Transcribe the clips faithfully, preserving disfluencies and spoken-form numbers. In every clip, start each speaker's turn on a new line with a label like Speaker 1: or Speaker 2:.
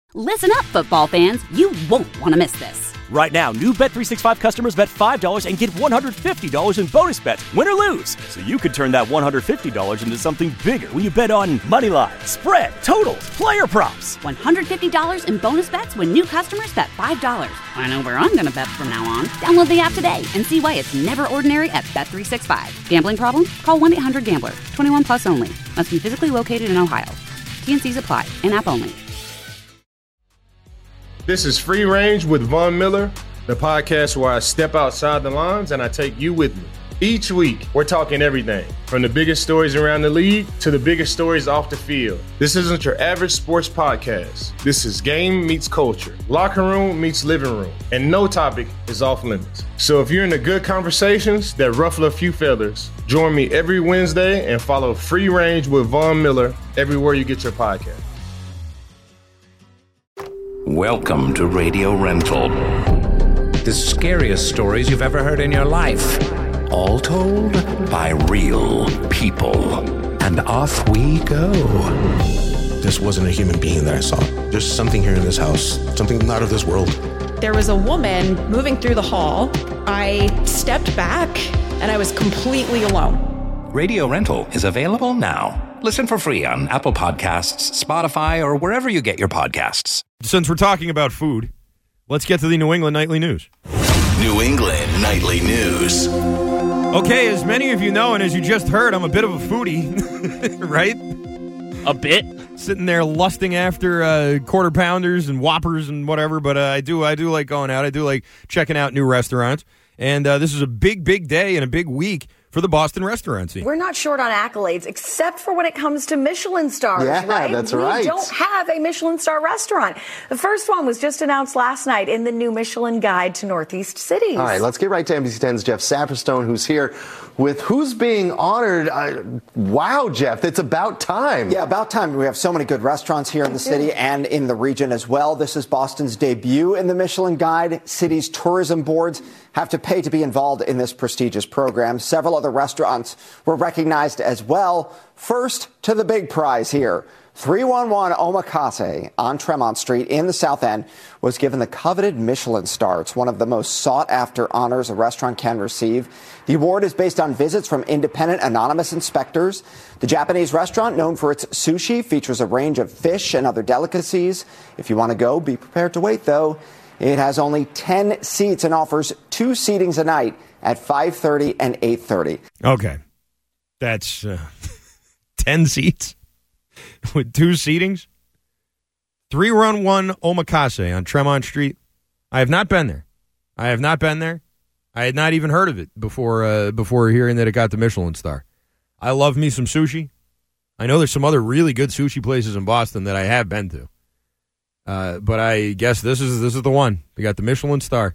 Speaker 1: Listen up, football fans. You won't want to miss this.
Speaker 2: Right now, new Bet three sixty-five customers bet five dollars and get one hundred fifty dollars in bonus bets, win or lose. So you could turn that one hundred fifty dollars into something bigger when you bet on money line, spread, totals, player props.
Speaker 1: one hundred fifty dollars in bonus bets when new customers bet five dollars. I know where I'm going to bet from now on. Download the app today and see why it's never ordinary at Bet three sixty-five. Gambling problem? Call one eight hundred gambler. twenty-one plus only. Must be physically located in Ohio. T N Cs apply. In-app only.
Speaker 3: This is Free Range with Von Miller, the podcast where I step outside the lines and I take you with me. Each week, we're talking everything, from the biggest stories around the league to the biggest stories off the field. This isn't your average sports podcast. This is game meets culture, locker room meets living room, and no topic is off limits. So if you're into good conversations that ruffle a few feathers, join me every Wednesday and follow Free Range with Von Miller everywhere you get your podcast.
Speaker 4: Welcome to Radio Rental. The scariest stories you've ever heard in your life. All told by real people. And off we go.
Speaker 5: This wasn't a human being that I saw. There's something here in this house. Something not of this world.
Speaker 6: There was a woman moving through the hall. I stepped back and I was completely alone.
Speaker 4: Radio Rental is available now. Listen for free on Apple Podcasts, Spotify, or wherever you get your podcasts.
Speaker 7: Since we're talking about food, let's get to the New England Nightly News.
Speaker 8: New England Nightly News.
Speaker 7: Okay, as many of you know, and as you just heard, I'm a bit of a foodie, right?
Speaker 2: A bit?
Speaker 7: Sitting there lusting after uh, quarter pounders and Whoppers and whatever, but uh, I do I do like going out. I do like checking out new restaurants. And uh, this is a big, big day and a big week for the Boston restaurant scene.
Speaker 9: We're not short on accolades, except for when it comes to Michelin stars,
Speaker 10: yeah,
Speaker 9: right?
Speaker 10: that's right.
Speaker 9: We don't have a Michelin star restaurant. The first one was just announced last night in the new Michelin Guide to Northeast Cities.
Speaker 10: All right, let's get right to N B C ten's Jeff Saperstone, who's here with who's being honored. Uh, wow, Jeff, it's about time.
Speaker 11: Yeah, about time. We have so many good restaurants here in the city and in the region as well. This is Boston's debut in the Michelin Guide. Cities' tourism boards have to pay to be involved in this prestigious program. Several other restaurants were recognized as well. First to the big prize here. three one one Omakase on Tremont Street in the South End was given the coveted Michelin star. It's one of the most sought-after honors a restaurant can receive. The award is based on visits from independent anonymous inspectors. The Japanese restaurant, known for its sushi, features a range of fish and other delicacies. If you want to go, be prepared to wait, though. It has only ten seats and offers two seatings a night at five thirty and eight thirty.
Speaker 7: Okay. That's uh, ten seats with two seatings. three one one Omakase on Tremont Street. I have not been there. I have not been there. I had not even heard of it before uh, before hearing that it got the Michelin star. I love me some sushi. I know there's some other really good sushi places in Boston that I have been to. Uh, but I guess this is this is the one. They got the Michelin star.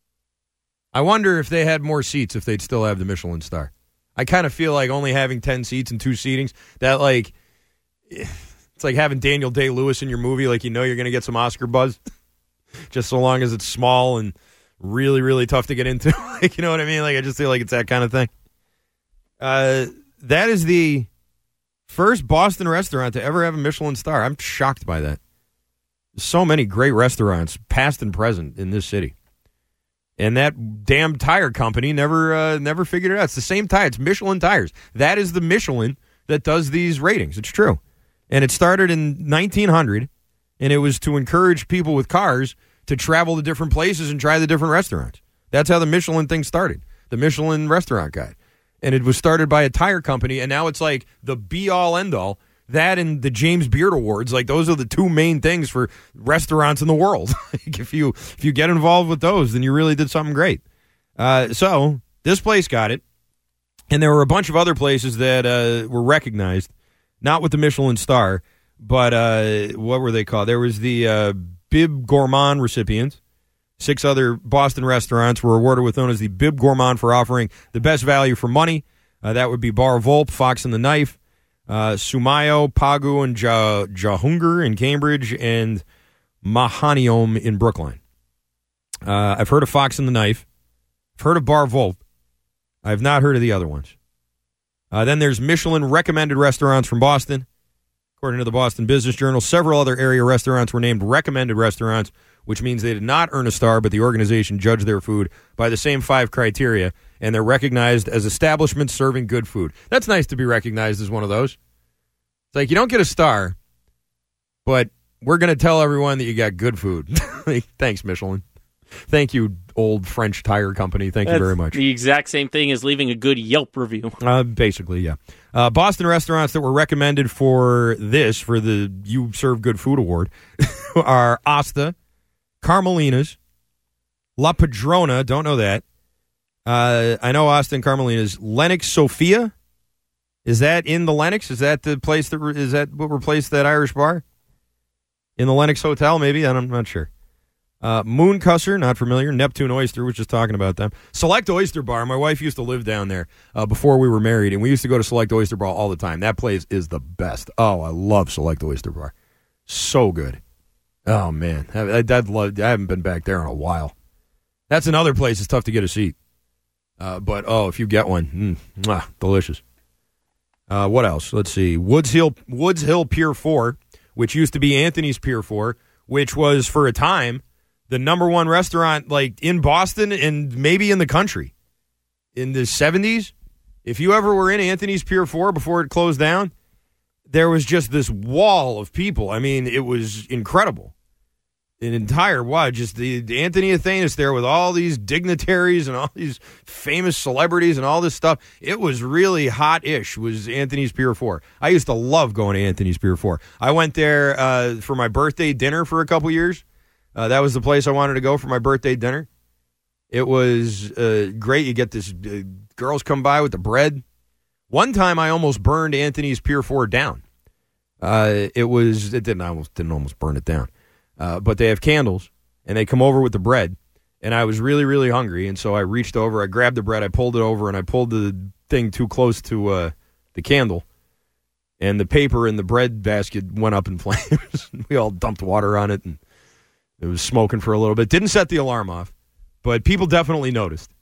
Speaker 7: I wonder if they had more seats, if they'd still have the Michelin star. I kind of feel like only having ten seats and two seatings, that like, it's like having Daniel Day-Lewis in your movie, like you know you're going to get some Oscar buzz, just so long as it's small and really, really tough to get into. Like, you know what I mean? Like, I just feel like it's that kind of thing. Uh, that is the first Boston restaurant to ever have a Michelin star. I'm shocked by that. So many great restaurants, past and present, in this city. And that damn tire company never uh, never figured it out. It's the same tire. It's Michelin tires. That is the Michelin that does these ratings. It's true. And it started in nineteen hundred, and it was to encourage people with cars to travel to different places and try the different restaurants. That's how the Michelin thing started, the Michelin Restaurant Guide. And it was started by a tire company, and now it's like the be-all, end-all. That and the James Beard Awards, like those are the two main things for restaurants in the world. Like if you if you get involved with those, then you really did something great. Uh, so this place got it, and there were a bunch of other places that uh, were recognized, not with the Michelin star, but uh, what were they called? There was the uh, Bib Gourmand recipients. Six other Boston restaurants were awarded with known as the Bib Gourmand for offering the best value for money. Uh, that would be Bar Volpe, Fox and the Knife, Uh, Sumayo, Pagu, and ja, Jahunger in Cambridge, and Mahaniom in Brookline. Uh, I've heard of Fox and the Knife. I've heard of Bar Volpe. I've not heard of the other ones. Uh, then there's Michelin recommended restaurants from Boston. According to the Boston Business Journal, several other area restaurants were named recommended restaurants, which means they did not earn a star, but the organization judged their food by the same five criteria, and they're recognized as establishments serving good food. That's nice to be recognized as one of those. It's like, you don't get a star, but we're going to tell everyone that you got good food. Thanks, Michelin. Thank you, old French tire company. Thank
Speaker 12: That's
Speaker 7: you very much.
Speaker 12: The exact same thing as leaving a good Yelp review.
Speaker 7: Uh, basically, yeah. Uh, Boston restaurants that were recommended for this, for the You Serve Good Food Award, are Asta, Carmelina's, La Padrona, don't know that. Uh, I know Asta and Carmelina's. Lennox Sophia, is that in the Lennox? Is that the place that, re- is that what replaced that Irish bar? In the Lennox Hotel, maybe? I'm not sure. Uh, Mooncusser, not familiar. Neptune Oyster, was just talking about them. Select Oyster Bar. My wife used to live down there uh, before we were married, and we used to go to Select Oyster Bar all the time. That place is the best. Oh, I love Select Oyster Bar. So good. Oh, man. I, I'd love, I haven't been back there in a while. That's another place it's tough to get a seat. Uh, but, oh, if you get one, mm, mwah, delicious. Uh, what else? Let's see. Woods Hill, Woods Hill Pier four, which used to be Anthony's Pier four, which was, for a time, the number one restaurant, like, in Boston and maybe in the country. In the seventies, if you ever were in Anthony's Pier four before it closed down, there was just this wall of people. I mean, it was incredible. An entire wall, just the, the Anthony Athanas there with all these dignitaries and all these famous celebrities and all this stuff. It was really hot-ish, was Anthony's Pier four. I used to love going to Anthony's Pier four. I went there uh, for my birthday dinner for a couple years. Uh, that was the place I wanted to go for my birthday dinner. It was uh, great. You get this, uh, girls come by with the bread. One time I almost burned Anthony's Pier four down. Uh, it was, it didn't, I almost didn't almost burn it down. Uh, but they have candles, and they come over with the bread. And I was really, really hungry, and so I reached over, I grabbed the bread, I pulled it over, and I pulled the thing too close to uh, the candle. And the paper in the bread basket went up in flames. We all dumped water on it, and it was smoking for a little bit. Didn't set the alarm off, but people definitely noticed.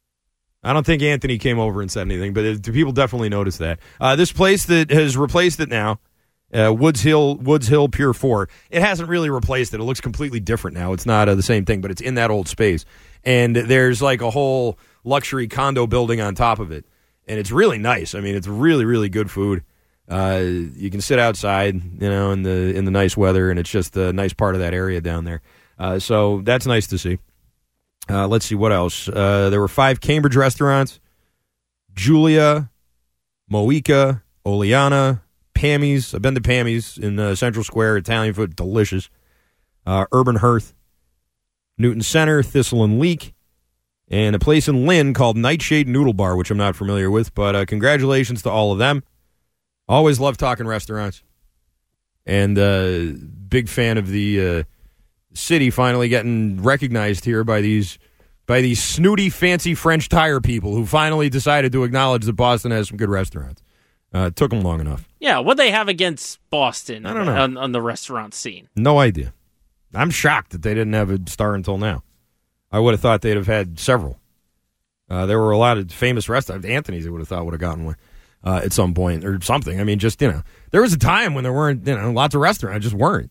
Speaker 7: I don't think Anthony came over and said anything, but it, people definitely noticed that. Uh, this place that has replaced it now, uh, Woods Hill Woods Hill Pier four, it hasn't really replaced it. It looks completely different now. It's not uh, the same thing, but it's in that old space. And there's like a whole luxury condo building on top of it. And it's really nice. I mean, it's really, really good food. Uh, you can sit outside, you know, in the in the nice weather, and it's just a nice part of that area down there. Uh, so that's nice to see. Uh, let's see what else. Uh, there were five Cambridge restaurants: Julia, Moika, Oleana, Pammy's. I've been to Pammy's in uh, Central Square. Italian food, delicious. Uh, Urban Hearth, Newton Center, Thistle and Leek, and a place in Lynn called Nightshade Noodle Bar, which I'm not familiar with. But uh, congratulations to all of them. Always love talking restaurants. And uh, big fan of the uh, city finally getting recognized here by these by these snooty, fancy French tire people who finally decided to acknowledge that Boston has some good restaurants. Uh, it took them long enough.
Speaker 12: Yeah, what they have against Boston
Speaker 7: I don't know.
Speaker 12: On, on the restaurant scene?
Speaker 7: No idea. I'm shocked that they didn't have a star until now. I would have thought they'd have had several. Uh, there were a lot of famous restaurants. Anthony's, I would have thought would have gotten one. Uh, at some point or something. I mean, just, you know, there was a time when there weren't, you know, lots of restaurants, just weren't.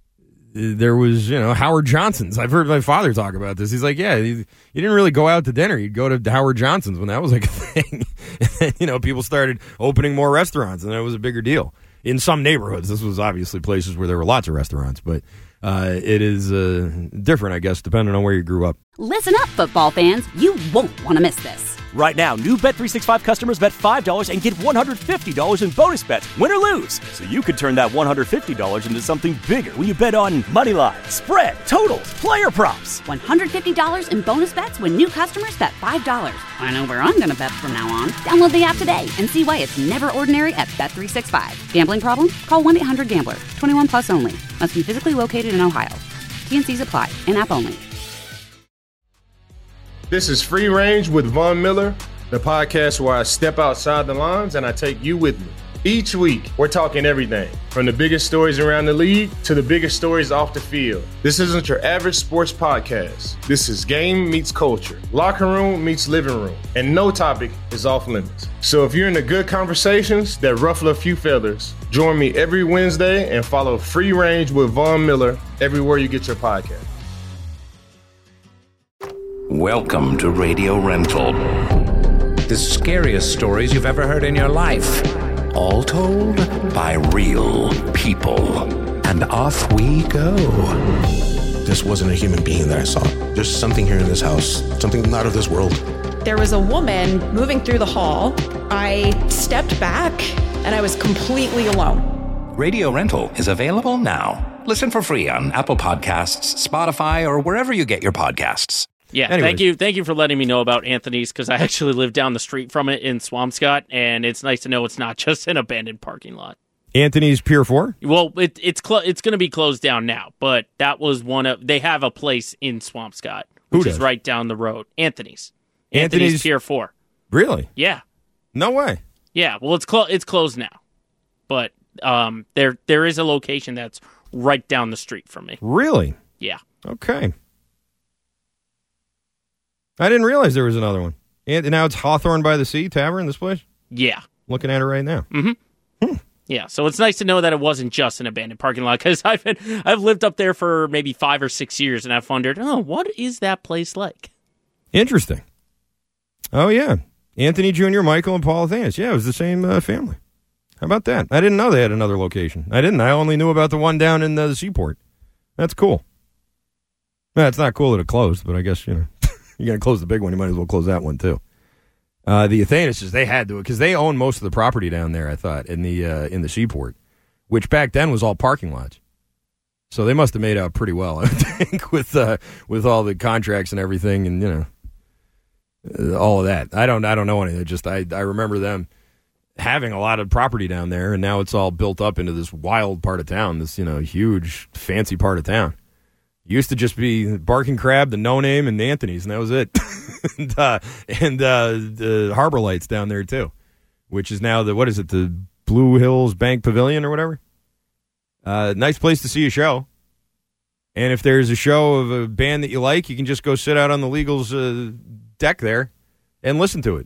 Speaker 7: There was, you know, Howard Johnson's. I've heard my father talk about this. He's like, yeah, you, you didn't really go out to dinner. You'd go to Howard Johnson's when that was like a thing. And, you know, people started opening more restaurants, and that was a bigger deal. In some neighborhoods, this was obviously places where there were lots of restaurants, but uh, it is uh, different, I guess, depending on where you grew up.
Speaker 1: Listen up, football fans. You won't want to miss this.
Speaker 2: Right now, new Bet three sixty-five customers bet five dollars and get one hundred fifty dollars in bonus bets, win or lose. So you could turn that one hundred fifty dollars into something bigger when you bet on money line, spread, totals, player props.
Speaker 1: one hundred fifty dollars in bonus bets when new customers bet five dollars. I know where I'm going to bet from now on. Download the app today and see why it's never ordinary at Bet three sixty-five. Gambling problem? Call one eight hundred gambler. twenty-one plus only. Must be physically located in Ohio. T N Cs apply. In-app only.
Speaker 3: This is Free Range with Von Miller, the podcast where I step outside the lines and I take you with me. Each week, we're talking everything from the biggest stories around the league to the biggest stories off the field. This isn't your average sports podcast. This is game meets culture, locker room meets living room, and no topic is off limits. So if you're into good conversations that ruffle a few feathers, join me every Wednesday and follow Free Range with Von Miller everywhere you get your podcast.
Speaker 4: Welcome to Radio Rental. The scariest stories you've ever heard in your life. All told by real people. And off we go.
Speaker 5: This wasn't a human being that I saw. There's something here in this house, something not of this world.
Speaker 6: There was a woman moving through the hall. I stepped back and I was completely alone.
Speaker 4: Radio Rental is available now. Listen for free on Apple Podcasts, Spotify, or wherever you get your podcasts.
Speaker 12: Yeah,
Speaker 7: Anyways.
Speaker 12: thank you thank you for letting me know about Anthony's, because I actually live down the street from it in Swampscott, and it's nice to know it's not just an abandoned parking lot.
Speaker 7: Anthony's Pier four?
Speaker 12: Well, it, it's cl- it's going to be closed down now, but that was one of... They have a place in Swampscott, which
Speaker 7: Who
Speaker 12: is
Speaker 7: does?
Speaker 12: right down the road. Anthony's.
Speaker 7: Anthony's-
Speaker 12: Anthony's Pier four.
Speaker 7: Really?
Speaker 12: Yeah.
Speaker 7: No way.
Speaker 12: Yeah, well, it's clo- it's closed now, but um, there there is a location that's right down the street from me.
Speaker 7: Really?
Speaker 12: Yeah.
Speaker 7: Okay. I didn't realize there was another one. And now it's Hawthorne by the Sea Tavern, this place?
Speaker 12: Yeah.
Speaker 7: Looking at it right now.
Speaker 12: Mm-hmm.
Speaker 7: Hmm.
Speaker 12: Yeah, so it's nice to know that it wasn't just an abandoned parking lot, because I've been, I've lived up there for maybe five or six years, and I've wondered, oh, what is that place like?
Speaker 7: Interesting. Oh, yeah. Anthony Junior, Michael, and Paul Athanas. Yeah, it was the same uh, family. How about that? I didn't know they had another location. I didn't. I only knew about the one down in uh, the Seaport. That's cool. Well, it's not cool that it closed, but I guess, you know, you're going to close the big one, you might as well close that one, too. Uh, the Athanases, they had to, because they own most of the property down there, I thought, in the uh, in the Seaport, which back then was all parking lots. So they must have made out pretty well, I think, with uh, with all the contracts and everything, and you know, uh, all of that. I don't, I don't know anything. Just I, I remember them having a lot of property down there, and now it's all built up into this wild part of town, this you know huge, fancy part of town. Used to just be Barking Crab, the No Name, and the Anthony's, and that was it. and uh, and uh, the Harbor Lights down there, too, which is now the, what is it, the Blue Hills Bank Pavilion or whatever? Uh, nice place to see a show. And if there's a show of a band that you like, you can just go sit out on the Legals uh, deck there and listen to it.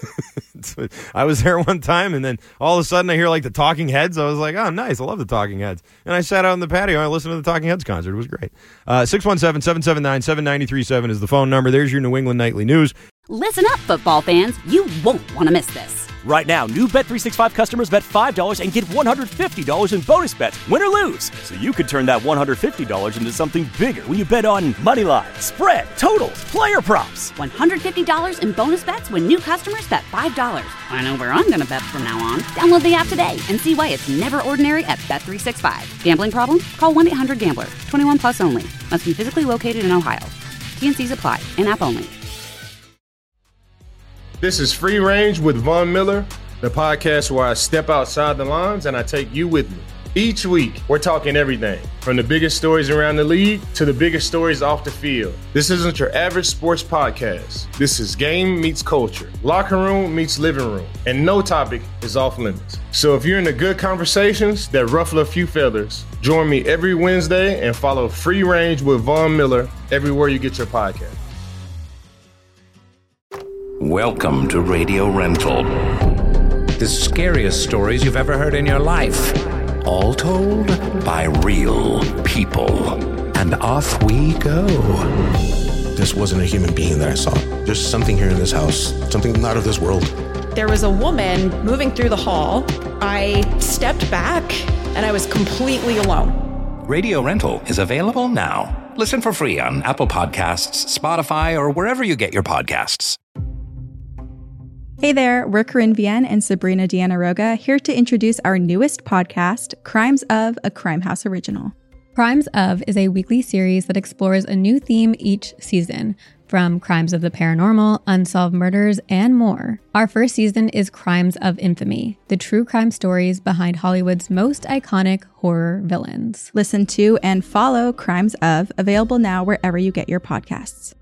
Speaker 7: I was there one time, and then all of a sudden I hear like the Talking Heads. I was like, oh, nice. I love the Talking Heads. And I sat out on the patio and I listened to the Talking Heads concert. It was great. Uh, six one seven, seven seven nine, seven nine three seven is the phone number. There's your New England Nightly News.
Speaker 1: Listen up, football fans. You won't want to miss this.
Speaker 2: Right now, new Bet three sixty-five customers bet five dollars and get one hundred fifty dollars in bonus bets, win or lose. So you could turn that one hundred fifty dollars into something bigger when you bet on money line, spread, totals, player props.
Speaker 1: one hundred fifty dollars in bonus bets when new customers bet five dollars. I know where I'm going to bet from now on. Download the app today and see why it's never ordinary at Bet three sixty-five. Gambling problem? Call one eight hundred gambler. twenty-one plus only. Must be physically located in Ohio. T and C's apply. In-app only.
Speaker 3: This is Free Range with Von Miller, the podcast where I step outside the lines and I take you with me. Each week, we're talking everything from the biggest stories around the league to the biggest stories off the field. This isn't your average sports podcast. This is game meets culture, locker room meets living room, and no topic is off limits. So if you're into good conversations that ruffle a few feathers, join me every Wednesday and follow Free Range with Von Miller everywhere you get your podcast.
Speaker 4: Welcome to Radio Rental. The scariest stories you've ever heard in your life. All told by real people. And off we go.
Speaker 5: This wasn't a human being that I saw. There's something here in this house, something not of this world.
Speaker 6: There was a woman moving through the hall. I stepped back and I was completely alone.
Speaker 4: Radio Rental is available now. Listen for free on Apple Podcasts, Spotify, or wherever you get your podcasts.
Speaker 13: Hey there, we're Corinne Vienne and Sabrina Diana-Roga here to introduce our newest podcast, Crimes of, a Crime House original.
Speaker 14: Crimes of is a weekly series that explores a new theme each season, from crimes of the paranormal, unsolved murders, and more. Our first season is Crimes of Infamy, the true crime stories behind Hollywood's most iconic horror villains.
Speaker 13: Listen to and follow Crimes of, available now wherever you get your podcasts.